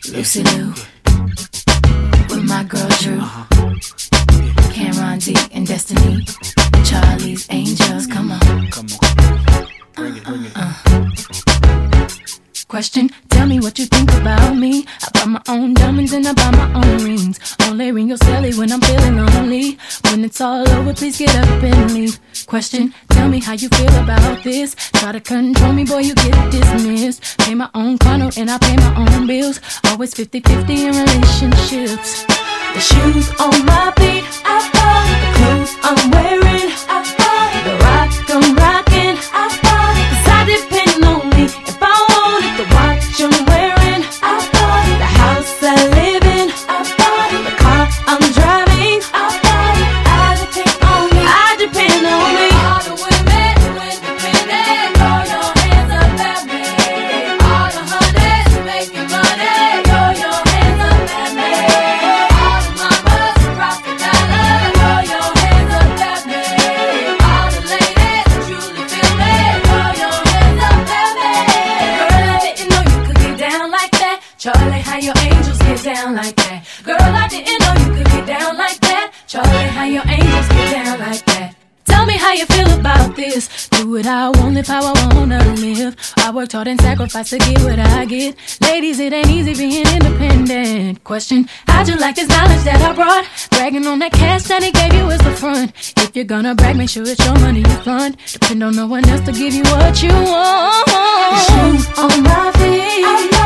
Lucy Lou, with my girl Drew, Cameron D and Destiny, Charlie's Angels. Come on. Bring it. Question, tell me what you think about me. I buy my own diamonds and I buy my own rings. Only ring your celly when I'm feeling lonely. When it's all over, please get up and leave. Question, tell me how you feel about this. Try to control me, boy, you get dismissed. Pay my own condo and I pay my own bills. Always 50-50 in relationships. The shoes on my feet, I bought. The clothes I'm wearing, I bought. The rock I'm rocking, I bought. 'Cause I depend on me. If I wanted the watch I'm wearing, I bought. The house I live in, I bought. The car I'm driving, I bought. I depend on me. I depend on me. All the women who independent, throw your hands up at me. All the hunters making money, throw your hands up at me. All the mamas who rock the dollar, throw your hands up at me. All the ladies who truly feel me, throw your hands up at me. Girl, I didn't know you could get down like that. Charlie, how your angels get down like that. Girl, I didn't know you could get down like that. Charlie, how your angels get down like that. Tell me how you feel about this. Do what I want, live how I wanna live. I worked hard and sacrificed to get what I get. Ladies, it ain't easy being independent. Question, how'd you like this knowledge that I brought? Bragging on that cash that he gave you is the front. If you're gonna brag, make sure it's your money you fund. Depend on no one else to give you what you want. Shoes on my feet.